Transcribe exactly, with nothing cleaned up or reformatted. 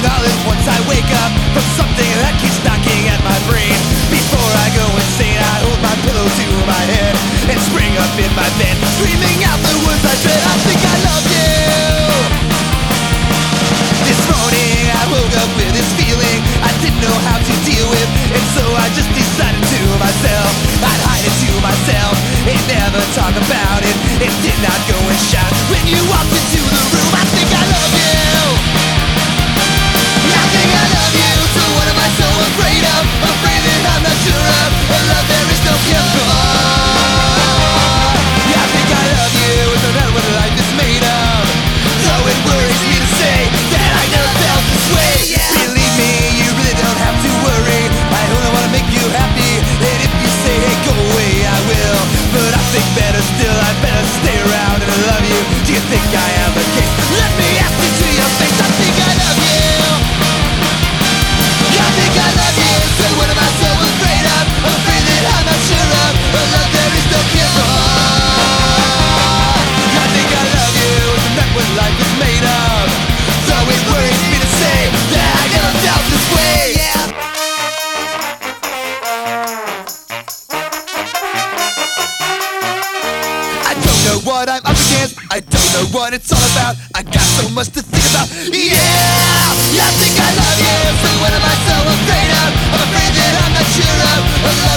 all at once I wake up from something that keeps knocking at my brain. Before I go insane, I hold my pillow to my head and spring up in my bed, screaming out the words I said. I think I love you. This morning I woke up with this feeling I didn't know how to deal with, and so I just decided to myself I'd hide it to myself and never talk about it, and did not go and shout when you walked into the room. I think I love you. I think I love you. So what am I so afraid of? Afraid that I'm not sure of a love there is no cure for. Yeah, I think I love you. It's no matter what life is made of. Though it worries me to say that I never felt this way. Yeah. Believe me, you really don't have to worry. I only wanna make you happy, and if you say hey go away, I will. But I think better still, I better stay around and I love you. Do you think I am the case? Let me ask you to your face. I think I love you. I think I love you. So what am I so afraid of? Afraid that I'm not sure of a love there is no cure for. I think I love you. Isn't that what life is made of? Though it worries me to say that I never felt this way. Yeah. I don't know what I'm up against. I don't know what it's all about. I got so much to think about. Yeah, yeah, I think I love you. So what am I so afraid of? I'm afraid that I'm not sure of a love